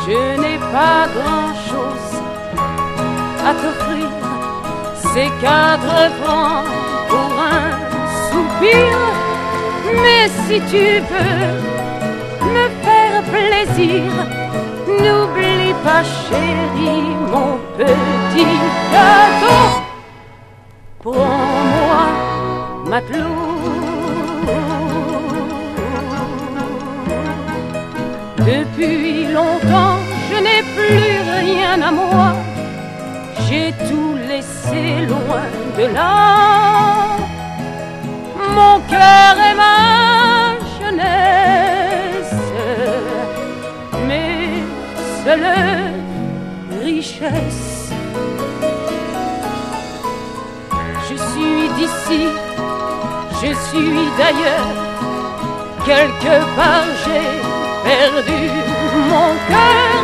Je n'ai pas grand-chose à t'offrir, c'est 4 francs pour un soupir. Mais si tu veux me faire plaisir, n'oublie pas chérie mon petit gâteau. Prends-moi matelot. Depuis longtemps je n'ai plus rien à moi, j'ai tout laissé loin de là. Mon cœur et ma jeunesse, mes seules richesses. Je suis d'ici, je suis d'ailleurs, quelque part j'ai perdu mon cœur.